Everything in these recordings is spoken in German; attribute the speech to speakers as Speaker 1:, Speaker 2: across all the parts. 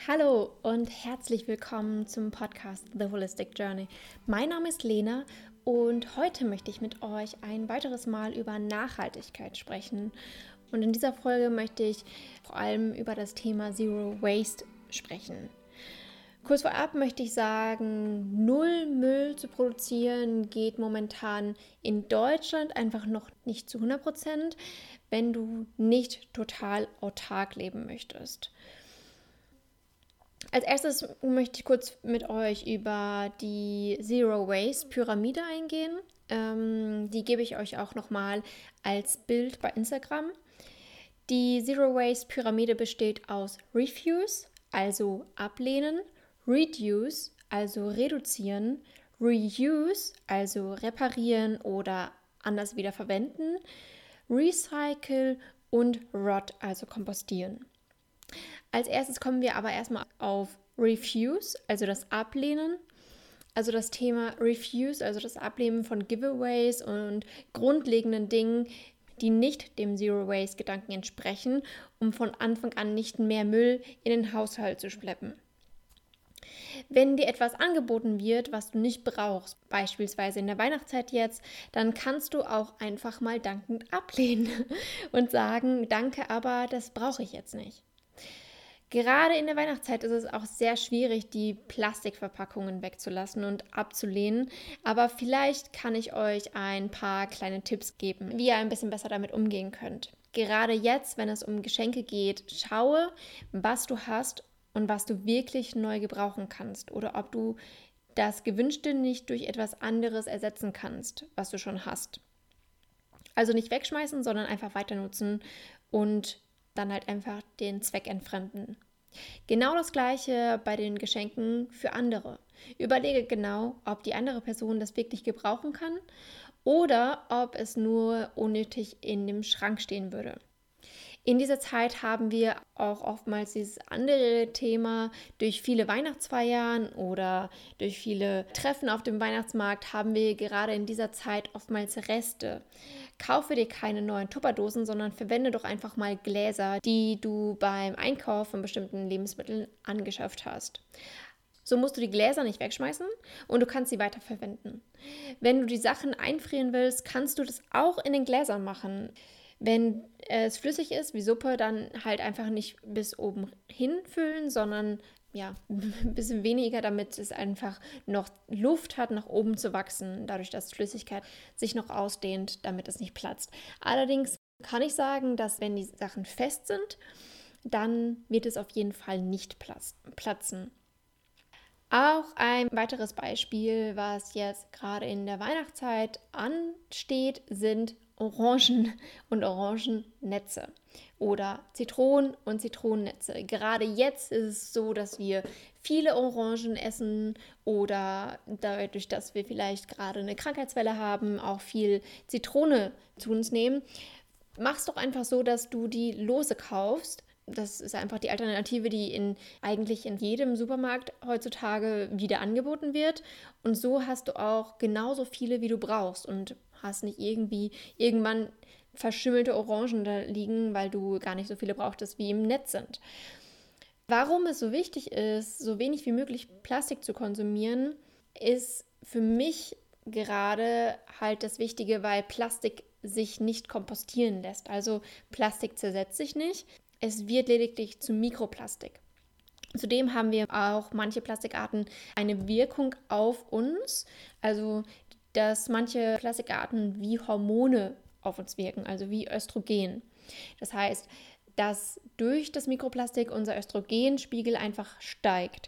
Speaker 1: Hallo und herzlich willkommen zum Podcast The Holistic Journey. Mein Name ist Lena und heute möchte ich mit euch ein weiteres Mal über Nachhaltigkeit sprechen. Und in dieser Folge möchte ich vor allem über das Thema Zero Waste sprechen. Kurz vorab möchte ich sagen, null Müll zu produzieren geht momentan in Deutschland einfach noch nicht zu 100%, wenn du nicht total autark leben möchtest. Als erstes möchte ich kurz mit euch über die Zero Waste Pyramide eingehen. Die gebe ich euch auch nochmal als Bild bei Instagram. Die Zero Waste Pyramide besteht aus Refuse, also ablehnen, Reduce, also reduzieren, Reuse, also reparieren oder anders wieder verwenden, Recycle und Rot, also kompostieren. Als erstes kommen wir aber erstmal auf Refuse, also das Ablehnen. Also das Thema Refuse, also das Ablehnen von Giveaways und grundlegenden Dingen, die nicht dem Zero-Waste-Gedanken entsprechen, um von Anfang an nicht mehr Müll in den Haushalt zu schleppen. Wenn dir etwas angeboten wird, was du nicht brauchst, beispielsweise in der Weihnachtszeit jetzt, dann kannst du auch einfach mal dankend ablehnen und sagen, danke, aber das brauche ich jetzt nicht. Gerade in der Weihnachtszeit ist es auch sehr schwierig, die Plastikverpackungen wegzulassen und abzulehnen. Aber vielleicht kann ich euch ein paar kleine Tipps geben, wie ihr ein bisschen besser damit umgehen könnt. Gerade jetzt, wenn es um Geschenke geht, schaue, was du hast und was du wirklich neu gebrauchen kannst. Oder ob du das Gewünschte nicht durch etwas anderes ersetzen kannst, was du schon hast. Also nicht wegschmeißen, sondern einfach weiter nutzen und dann halt einfach den Zweck entfremden. Genau das Gleiche bei den Geschenken für andere. Überlege genau, ob die andere Person das wirklich gebrauchen kann oder ob es nur unnötig in dem Schrank stehen würde. In dieser Zeit haben wir auch oftmals dieses andere Thema, durch viele Weihnachtsfeiern oder durch viele Treffen auf dem Weihnachtsmarkt haben wir gerade in dieser Zeit oftmals Reste. Kaufe dir keine neuen Tupperdosen, sondern verwende doch einfach mal Gläser, die du beim Einkauf von bestimmten Lebensmitteln angeschafft hast. So musst du die Gläser nicht wegschmeißen und du kannst sie weiterverwenden. Wenn du die Sachen einfrieren willst, kannst du das auch in den Gläsern machen. Wenn es flüssig ist, wie Suppe, dann halt einfach nicht bis oben hinfüllen, sondern ein bisschen weniger, damit es einfach noch Luft hat, nach oben zu wachsen, dadurch, dass Flüssigkeit sich noch ausdehnt, damit es nicht platzt. Allerdings kann ich sagen, dass wenn die Sachen fest sind, dann wird es auf jeden Fall nicht platzen. Auch ein weiteres Beispiel, was jetzt gerade in der Weihnachtszeit ansteht, sind Orangen und Orangennetze oder Zitronen und Zitronennetze. Gerade jetzt ist es so, dass wir viele Orangen essen oder dadurch, dass wir vielleicht gerade eine Krankheitswelle haben, auch viel Zitrone zu uns nehmen. Mach es doch einfach so, dass du die lose kaufst. Das ist einfach die Alternative, die eigentlich in jedem Supermarkt heutzutage wieder angeboten wird. Und so hast du auch genauso viele, wie du brauchst und hast nicht irgendwann verschimmelte Orangen da liegen, weil du gar nicht so viele brauchtest, wie im Netz sind. Warum es so wichtig ist, so wenig wie möglich Plastik zu konsumieren, ist für mich gerade halt das Wichtige, weil Plastik sich nicht kompostieren lässt. Also Plastik zersetzt sich nicht. Es wird lediglich zu Mikroplastik. Zudem haben wir auch manche Plastikarten eine Wirkung auf uns, also dass manche Plastikarten wie Hormone auf uns wirken, also wie Östrogen. Das heißt, dass durch das Mikroplastik unser Östrogenspiegel einfach steigt.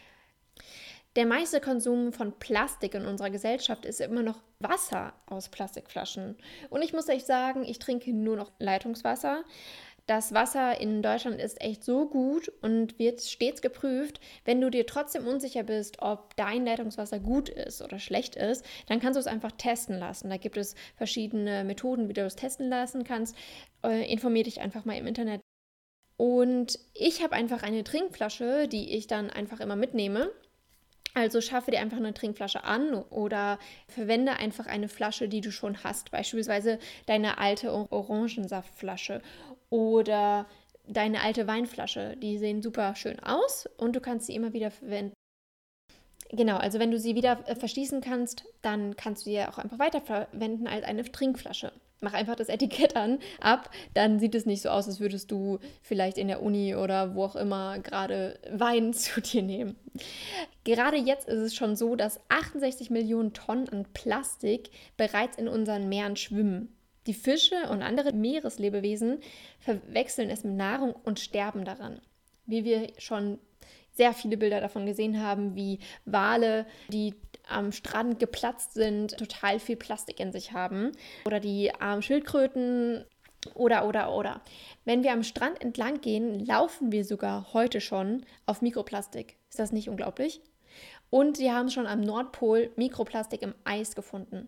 Speaker 1: Der meiste Konsum von Plastik in unserer Gesellschaft ist immer noch Wasser aus Plastikflaschen. Und ich muss euch sagen, ich trinke nur noch Leitungswasser. Das Wasser in Deutschland ist echt so gut und wird stets geprüft. Wenn du dir trotzdem unsicher bist, ob dein Leitungswasser gut ist oder schlecht ist, dann kannst du es einfach testen lassen. Da gibt es verschiedene Methoden, wie du es testen lassen kannst. Informier dich einfach mal im Internet. Und ich habe einfach eine Trinkflasche, die ich dann einfach immer mitnehme. Also schaffe dir einfach eine Trinkflasche an oder verwende einfach eine Flasche, die du schon hast. Beispielsweise deine alte Orangensaftflasche oder deine alte Weinflasche. Die sehen super schön aus und du kannst sie immer wieder verwenden. Genau, also wenn du sie wieder verschließen kannst, dann kannst du sie ja auch einfach weiterverwenden als eine Trinkflasche. Mach einfach das Etikett ab, dann sieht es nicht so aus, als würdest du vielleicht in der Uni oder wo auch immer gerade Wein zu dir nehmen. Gerade jetzt ist es schon so, dass 68 Millionen Tonnen an Plastik bereits in unseren Meeren schwimmen. Die Fische und andere Meereslebewesen verwechseln es mit Nahrung und sterben daran. Wie wir schon sehr viele Bilder davon gesehen haben, wie Wale, die am Strand geplatzt sind, total viel Plastik in sich haben. Oder die Schildkröten oder. Wenn wir am Strand entlang gehen, laufen wir sogar heute schon auf Mikroplastik. Ist das nicht unglaublich? Und sie haben schon am Nordpol Mikroplastik im Eis gefunden.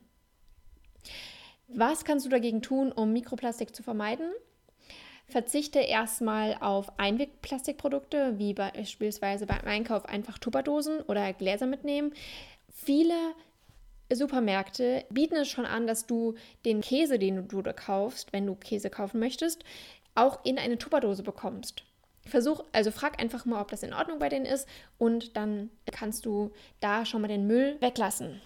Speaker 1: Was kannst du dagegen tun, um Mikroplastik zu vermeiden? Verzichte erstmal auf Einwegplastikprodukte, wie beispielsweise beim Einkauf einfach Tupperdosen oder Gläser mitnehmen. Viele Supermärkte bieten es schon an, dass du den Käse, den du da kaufst, wenn du Käse kaufen möchtest, auch in eine Tupperdose bekommst. Frag einfach mal, ob das in Ordnung bei denen ist und dann kannst du da schon mal den Müll weglassen.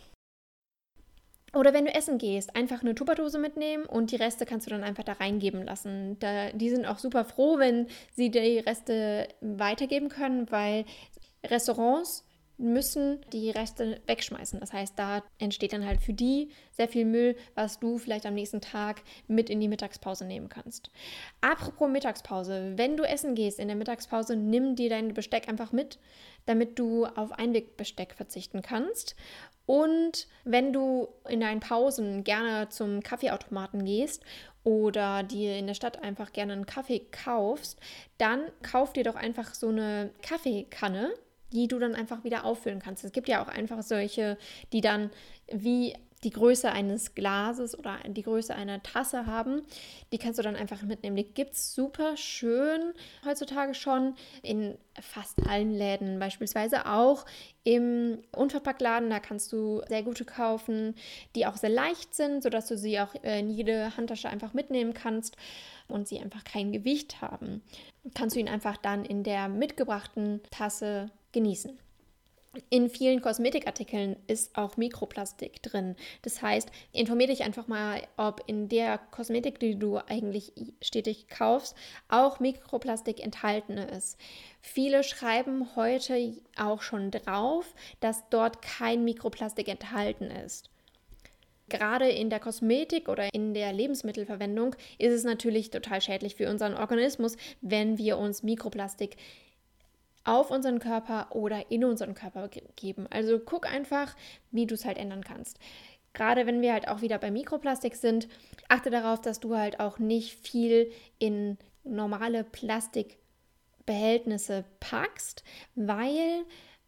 Speaker 1: Oder wenn du essen gehst, einfach eine Tupperdose mitnehmen und die Reste kannst du dann einfach da reingeben lassen. Die sind auch super froh, wenn sie die Reste weitergeben können, weil Restaurants müssen die Reste wegschmeißen. Das heißt, da entsteht dann halt für die sehr viel Müll, was du vielleicht am nächsten Tag mit in die Mittagspause nehmen kannst. Apropos Mittagspause, wenn du essen gehst in der Mittagspause, nimm dir dein Besteck einfach mit, damit du auf Einwegbesteck verzichten kannst. Und wenn du in deinen Pausen gerne zum Kaffeeautomaten gehst oder dir in der Stadt einfach gerne einen Kaffee kaufst, dann kauf dir doch einfach so eine Kaffeekanne, die du dann einfach wieder auffüllen kannst. Es gibt ja auch einfach solche, die dann wie die Größe eines Glases oder die Größe einer Tasse haben. Die kannst du dann einfach mitnehmen. Die gibt es super schön heutzutage schon in fast allen Läden, beispielsweise auch im Unverpacktladen. Da kannst du sehr gute kaufen, die auch sehr leicht sind, sodass du sie auch in jede Handtasche einfach mitnehmen kannst und sie einfach kein Gewicht haben. Kannst du ihn einfach dann in der mitgebrachten Tasse genießen. In vielen Kosmetikartikeln ist auch Mikroplastik drin. Das heißt, informiere dich einfach mal, ob in der Kosmetik, die du eigentlich stetig kaufst, auch Mikroplastik enthalten ist. Viele schreiben heute auch schon drauf, dass dort kein Mikroplastik enthalten ist. Gerade in der Kosmetik oder in der Lebensmittelverwendung ist es natürlich total schädlich für unseren Organismus, wenn wir uns Mikroplastik auf unseren Körper oder in unseren Körper geben. Also guck einfach, wie du es halt ändern kannst. Gerade wenn wir halt auch wieder bei Mikroplastik sind, achte darauf, dass du halt auch nicht viel in normale Plastikbehältnisse packst, weil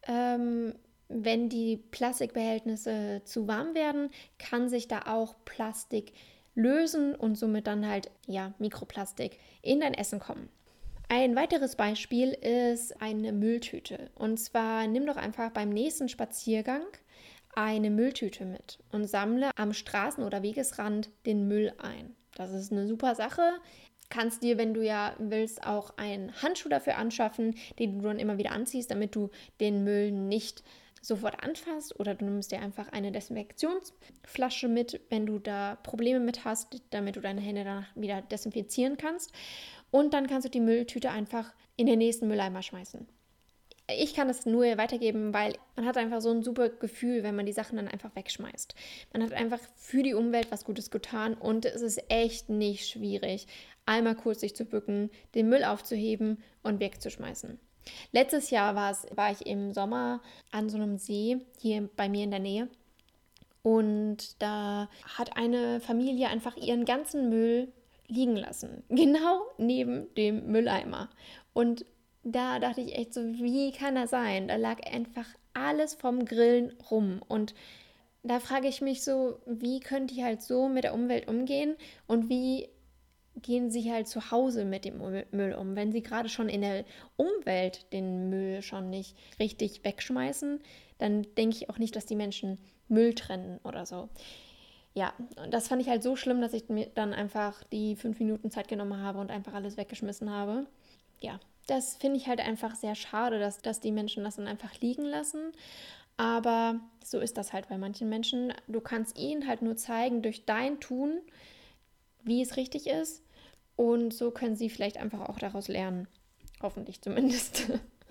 Speaker 1: wenn die Plastikbehältnisse zu warm werden, kann sich da auch Plastik lösen und somit dann halt Mikroplastik in dein Essen kommen. Ein weiteres Beispiel ist eine Mülltüte. Und zwar nimm doch einfach beim nächsten Spaziergang eine Mülltüte mit und sammle am Straßen- oder Wegesrand den Müll ein. Das ist eine super Sache. Kannst dir, wenn du ja willst, auch einen Handschuh dafür anschaffen, den du dann immer wieder anziehst, damit du den Müll nicht sofort anfasst, oder du nimmst dir einfach eine Desinfektionsflasche mit, wenn du da Probleme mit hast, damit du deine Hände danach wieder desinfizieren kannst. Und dann kannst du die Mülltüte einfach in den nächsten Mülleimer schmeißen. Ich kann das nur weitergeben, weil man hat einfach so ein super Gefühl, wenn man die Sachen dann einfach wegschmeißt. Man hat einfach für die Umwelt was Gutes getan und es ist echt nicht schwierig, einmal kurz sich zu bücken, den Müll aufzuheben und wegzuschmeißen. Letztes Jahr war ich im Sommer an so einem See hier bei mir in der Nähe und da hat eine Familie einfach ihren ganzen Müll liegen lassen, genau neben dem Mülleimer. Und da dachte ich echt so, wie kann das sein? Da lag einfach alles vom Grillen rum. Und da frage ich mich so, wie können die halt so mit der Umwelt umgehen und wie gehen sie halt zu Hause mit dem Müll um? Wenn sie gerade schon in der Umwelt den Müll schon nicht richtig wegschmeißen, dann denke ich auch nicht, dass die Menschen Müll trennen oder so. Ja, das fand ich halt so schlimm, dass ich mir dann einfach die 5 Minuten Zeit genommen habe und einfach alles weggeschmissen habe. ja, das finde ich halt einfach sehr schade, dass die Menschen das dann einfach liegen lassen. Aber so ist das halt bei manchen Menschen. Du kannst ihnen halt nur zeigen durch dein Tun, wie es richtig ist. Und so können sie vielleicht einfach auch daraus lernen. Hoffentlich zumindest.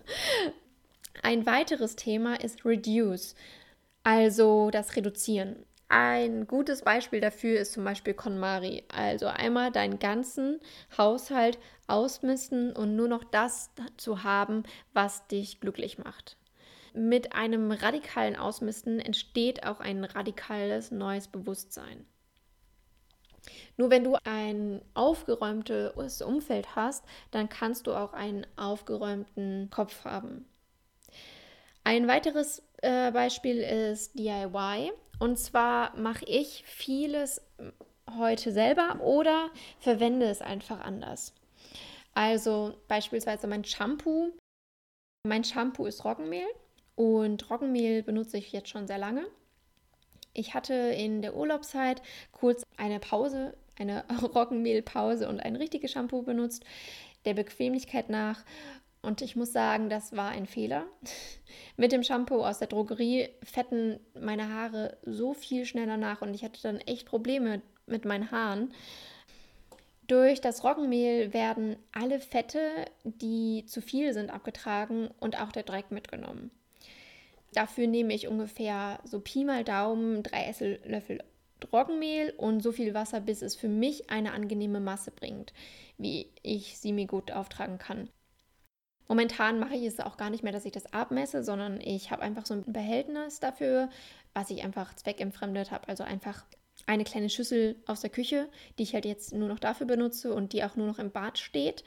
Speaker 1: Ein weiteres Thema ist Reduce, also das Reduzieren. Ein gutes Beispiel dafür ist zum Beispiel KonMari. Also einmal deinen ganzen Haushalt ausmisten und nur noch das zu haben, was dich glücklich macht. Mit einem radikalen Ausmisten entsteht auch ein radikales neues Bewusstsein. Nur wenn du ein aufgeräumtes Umfeld hast, dann kannst du auch einen aufgeräumten Kopf haben. Ein weiteres Beispiel ist DIY. Und zwar mache ich vieles heute selber oder verwende es einfach anders. Also beispielsweise mein Shampoo. Mein Shampoo ist Roggenmehl und Roggenmehl benutze ich jetzt schon sehr lange. Ich hatte in der Urlaubszeit kurz eine Pause, eine Roggenmehlpause und ein richtiges Shampoo benutzt, der Bequemlichkeit nach. Und ich muss sagen, das war ein Fehler. Mit dem Shampoo aus der Drogerie fetten meine Haare so viel schneller nach und ich hatte dann echt Probleme mit meinen Haaren. Durch das Roggenmehl werden alle Fette, die zu viel sind, abgetragen und auch der Dreck mitgenommen. Dafür nehme ich ungefähr so Pi mal Daumen 3 Esslöffel Roggenmehl und so viel Wasser, bis es für mich eine angenehme Masse bringt, wie ich sie mir gut auftragen kann. Momentan mache ich es auch gar nicht mehr, dass ich das abmesse, sondern ich habe einfach so ein Behältnis dafür, was ich einfach zweckentfremdet habe. Also einfach eine kleine Schüssel aus der Küche, die ich halt jetzt nur noch dafür benutze und die auch nur noch im Bad steht.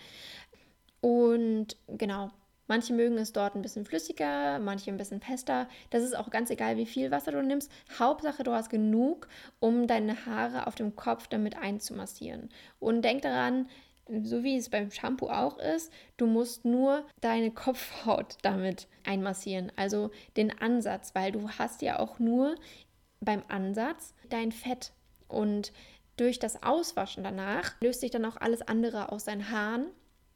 Speaker 1: Und genau, manche mögen es dort ein bisschen flüssiger, manche ein bisschen fester. Das ist auch ganz egal, wie viel Wasser du nimmst. Hauptsache, du hast genug, um deine Haare auf dem Kopf damit einzumassieren. Und denk daran, so wie es beim Shampoo auch ist, du musst nur deine Kopfhaut damit einmassieren, also den Ansatz, weil du hast ja auch nur beim Ansatz dein Fett und durch das Auswaschen danach löst sich dann auch alles andere aus deinen Haaren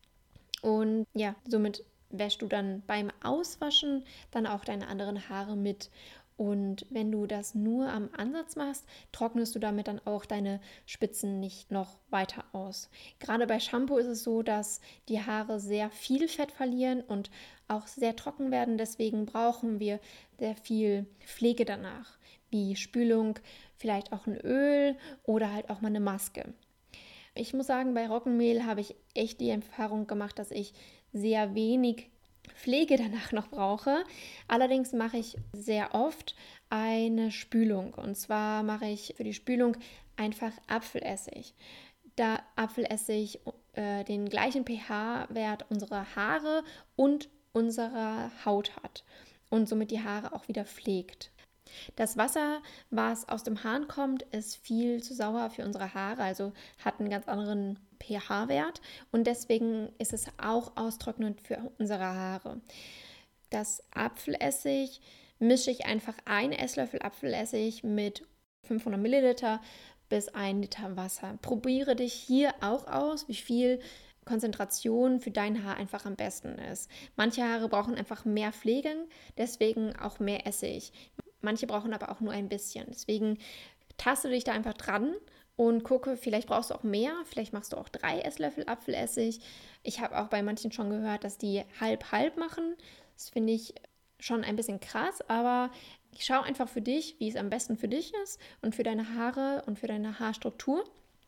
Speaker 1: und ja, somit wäschst du dann beim Auswaschen dann auch deine anderen Haare mit. Und wenn du das nur am Ansatz machst, trocknest du damit dann auch deine Spitzen nicht noch weiter aus. Gerade bei Shampoo ist es so, dass die Haare sehr viel Fett verlieren und auch sehr trocken werden. Deswegen brauchen wir sehr viel Pflege danach, wie Spülung, vielleicht auch ein Öl oder halt auch mal eine Maske. Ich muss sagen, bei Roggenmehl habe ich echt die Erfahrung gemacht, dass ich sehr wenig Pflege danach noch brauche. Allerdings mache ich sehr oft eine Spülung. Und zwar mache ich für die Spülung einfach Apfelessig. Da Apfelessig den gleichen pH-Wert unserer Haare und unserer Haut hat und somit die Haare auch wieder pflegt. Das Wasser, was aus dem Hahn kommt, ist viel zu sauer für unsere Haare, also hat einen ganz anderen pH-Wert und deswegen ist es auch austrocknend für unsere Haare. Das Apfelessig mische ich einfach 1 Esslöffel Apfelessig mit 500 Milliliter bis 1 Liter Wasser. Probiere dich hier auch aus, wie viel Konzentration für dein Haar einfach am besten ist. Manche Haare brauchen einfach mehr Pflege, deswegen auch mehr Essig. Manche brauchen aber auch nur ein bisschen. Deswegen taste dich da einfach dran und gucke, vielleicht brauchst du auch mehr. Vielleicht machst du auch 3 Esslöffel Apfelessig. Ich habe auch bei manchen schon gehört, dass die halb-halb machen. Das finde ich schon ein bisschen krass, aber schau einfach für dich, wie es am besten für dich ist und für deine Haare und für deine Haarstruktur.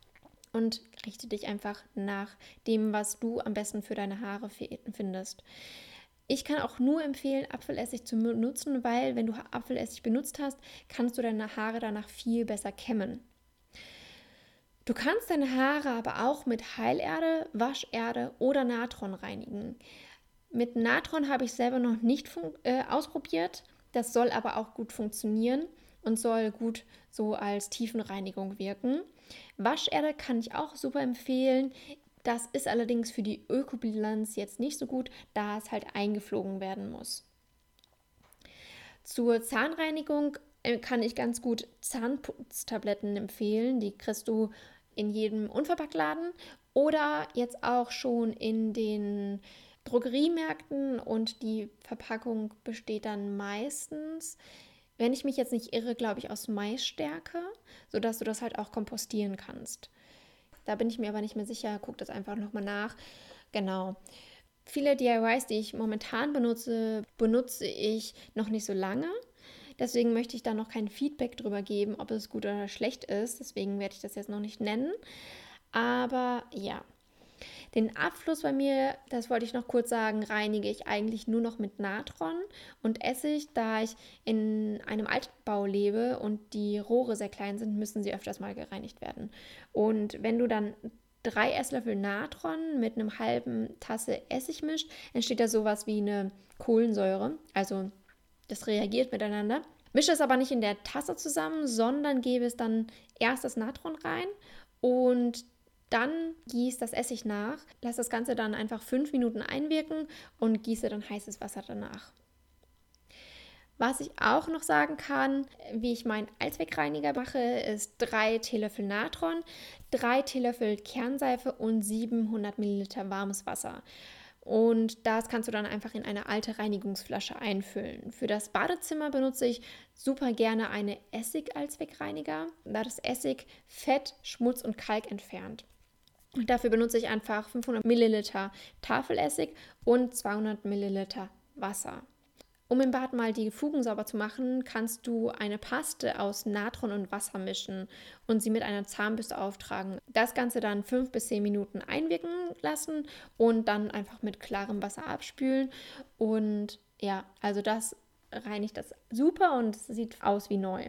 Speaker 1: Und richte dich einfach nach dem, was du am besten für deine Haare findest. Ich kann auch nur empfehlen, Apfelessig zu benutzen, weil wenn du Apfelessig benutzt hast, kannst du deine Haare danach viel besser kämmen. Du kannst deine Haare aber auch mit Heilerde, Wascherde oder Natron reinigen. Mit Natron habe ich selber noch nicht ausprobiert. Das soll aber auch gut funktionieren und soll gut so als Tiefenreinigung wirken. Wascherde kann ich auch super empfehlen. Das ist allerdings für die Ökobilanz jetzt nicht so gut, da es halt eingeflogen werden muss. Zur Zahnreinigung kann ich ganz gut Zahnputztabletten empfehlen. Die kriegst du in jedem Unverpacktladen oder jetzt auch schon in den Drogeriemärkten, und die Verpackung besteht dann meistens, wenn ich mich jetzt nicht irre, glaube ich, aus Maisstärke, sodass du das halt auch kompostieren kannst. Da bin ich mir aber nicht mehr sicher, guck das einfach nochmal nach. Genau. Viele DIYs, die ich momentan benutze ich noch nicht so lange. Deswegen möchte ich da noch kein Feedback drüber geben, ob es gut oder schlecht ist. Deswegen werde ich das jetzt noch nicht nennen. Aber ja, den Abfluss bei mir, das wollte ich noch kurz sagen, reinige ich eigentlich nur noch mit Natron und Essig. Da ich in einem Altbau lebe und die Rohre sehr klein sind, müssen sie öfters mal gereinigt werden. Und wenn du dann 3 Esslöffel Natron mit einem halben Tasse Essig mischt, entsteht da sowas wie eine Kohlensäure. Also das reagiert miteinander. Mische es aber nicht in der Tasse zusammen, sondern gebe es dann erst das Natron rein und dann gieße das Essig nach, lasse das Ganze dann einfach 5 Minuten einwirken und gieße dann heißes Wasser danach. Was ich auch noch sagen kann, wie ich meinen Allzweckreiniger mache, ist 3 Teelöffel Natron, 3 Teelöffel Kernseife und 700 Milliliter warmes Wasser. Und das kannst du dann einfach in eine alte Reinigungsflasche einfüllen. Für das Badezimmer benutze ich super gerne eine Essig-Allzweckreiniger, da das Essig Fett, Schmutz und Kalk entfernt. Und dafür benutze ich einfach 500 Milliliter Tafelessig und 200 Milliliter Wasser. Um im Bad mal die Fugen sauber zu machen, kannst du eine Paste aus Natron und Wasser mischen und sie mit einer Zahnbürste auftragen. Das Ganze dann 5 bis 10 Minuten einwirken lassen und dann einfach mit klarem Wasser abspülen. Und ja, also das reinigt das super und es sieht aus wie neu.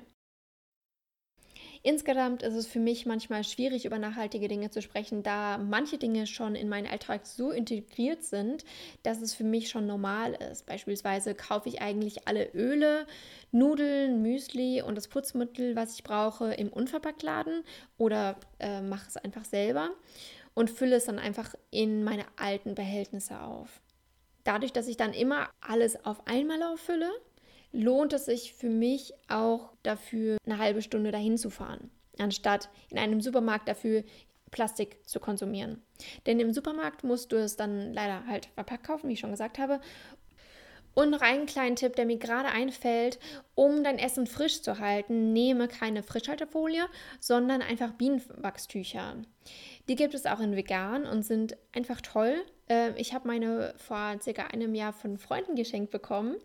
Speaker 1: Insgesamt ist es für mich manchmal schwierig, über nachhaltige Dinge zu sprechen, da manche Dinge schon in meinen Alltag so integriert sind, dass es für mich schon normal ist. Beispielsweise kaufe ich eigentlich alle Öle, Nudeln, Müsli und das Putzmittel, was ich brauche, im Unverpacktladen oder mache es einfach selber und fülle es dann einfach in meine alten Behältnisse auf. Dadurch, dass ich dann immer alles auf einmal auffülle, lohnt es sich für mich auch dafür, eine halbe Stunde dahin zu fahren, anstatt in einem Supermarkt dafür Plastik zu konsumieren. Denn im Supermarkt musst du es dann leider halt verpackt kaufen, wie ich schon gesagt habe. Und noch einen kleinen Tipp, der mir gerade einfällt: um dein Essen frisch zu halten, nehme keine Frischhaltefolie, sondern einfach Bienenwachstücher. Die gibt es auch in vegan und sind einfach toll. Ich habe meine vor circa einem Jahr von Freunden geschenkt bekommen.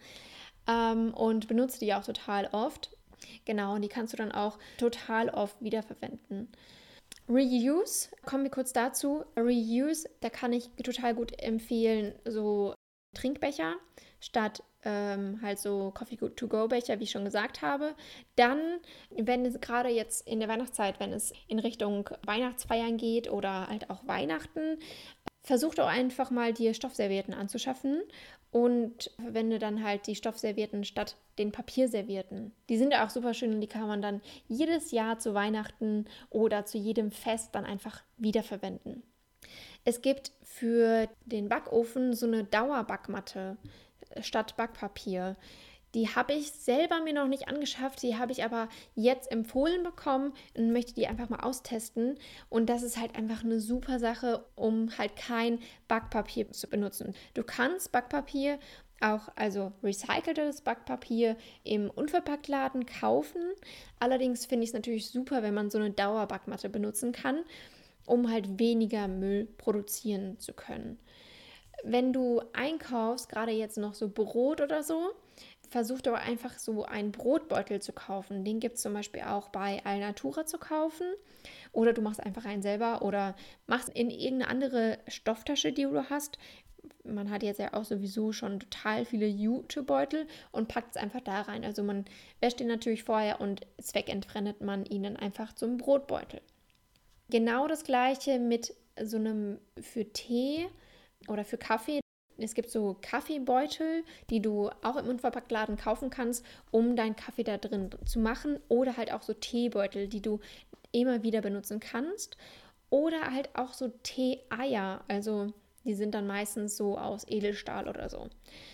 Speaker 1: Und benutze die auch total oft. Genau, und die kannst du dann auch total oft wiederverwenden. Reuse, kommen wir kurz dazu. Reuse, da kann ich total gut empfehlen, so Trinkbecher statt halt so Coffee-to-go-Becher, wie ich schon gesagt habe. Dann, wenn es gerade jetzt in der Weihnachtszeit, wenn es in Richtung Weihnachtsfeiern geht oder halt auch Weihnachten, versuch doch einfach mal dir Stoffservietten anzuschaffen und verwende dann halt die Stoffservietten statt den Papierservietten. Die sind ja auch super schön und die kann man dann jedes Jahr zu Weihnachten oder zu jedem Fest dann einfach wiederverwenden. Es gibt für den Backofen so eine Dauerbackmatte statt Backpapier. Die habe ich selber mir noch nicht angeschafft, die habe ich aber jetzt empfohlen bekommen und möchte die einfach mal austesten. Und das ist halt einfach eine super Sache, um halt kein Backpapier zu benutzen. Du kannst Backpapier auch, also recyceltes Backpapier im Unverpacktladen kaufen. Allerdings finde ich es natürlich super, wenn man so eine Dauerbackmatte benutzen kann, um halt weniger Müll produzieren zu können. Wenn du einkaufst, gerade jetzt noch so Brot oder so, versuch doch einfach so einen Brotbeutel zu kaufen. Den gibt es zum Beispiel auch bei Alnatura zu kaufen. Oder du machst einfach einen selber oder machst in irgendeine andere Stofftasche, die du hast. Man hat jetzt ja auch sowieso schon total viele Jutebeutel und packt es einfach da rein. Also man wäscht den natürlich vorher und zweckentfremdet man ihn dann einfach zum Brotbeutel. Genau das gleiche mit so einem für Tee oder für Kaffee. Es gibt so Kaffeebeutel, die du auch im Unverpacktladen kaufen kannst, um deinen Kaffee da drin zu machen. Oder halt auch so Teebeutel, die du immer wieder benutzen kannst. Oder halt auch so Tee-Eier. Also die sind dann meistens so aus Edelstahl oder so.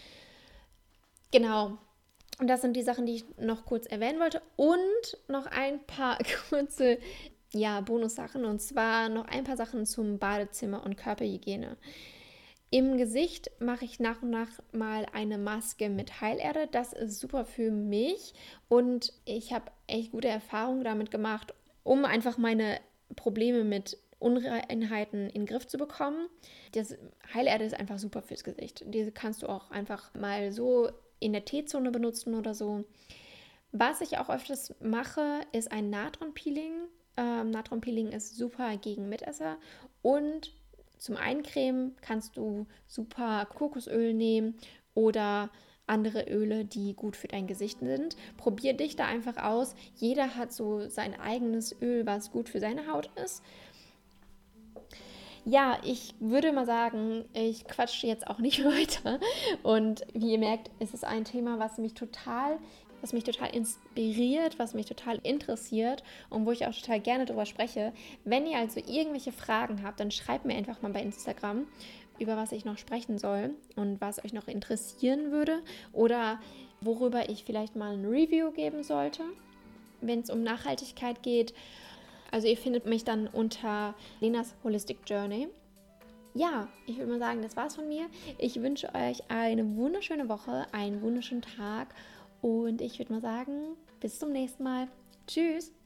Speaker 1: Genau. Und das sind die Sachen, die ich noch kurz erwähnen wollte. Und noch ein paar kurze ja, Bonussachen, und zwar noch ein paar Sachen zum Badezimmer und Körperhygiene. Im Gesicht mache ich nach und nach mal eine Maske mit Heilerde. Das ist super für mich und ich habe echt gute Erfahrungen damit gemacht, um einfach meine Probleme mit Unreinheiten in den Griff zu bekommen. Das Heilerde ist einfach super fürs Gesicht. Diese kannst du auch einfach mal so in der T-Zone benutzen oder so. Was ich auch öfters mache, ist ein Natronpeeling. Natronpeeling ist super gegen Mitesser und zum Eincremen kannst du super Kokosöl nehmen oder andere Öle, die gut für dein Gesicht sind. Probier dich da einfach aus. Jeder hat so sein eigenes Öl, was gut für seine Haut ist. Ja, ich würde mal sagen, ich quatsche jetzt auch nicht weiter. Und wie ihr merkt, ist es ein Thema, was mich total inspiriert, was mich total interessiert und wo ich auch total gerne drüber spreche. Wenn ihr also irgendwelche Fragen habt, dann schreibt mir einfach mal bei Instagram, über was ich noch sprechen soll und was euch noch interessieren würde oder worüber ich vielleicht mal ein Review geben sollte, wenn es um Nachhaltigkeit geht. Also ihr findet mich dann unter Lenas Holistic Journey. Ja, ich würde mal sagen, das war's von mir. Ich wünsche euch eine wunderschöne Woche, einen wunderschönen Tag und ich würde mal sagen, bis zum nächsten Mal. Tschüss!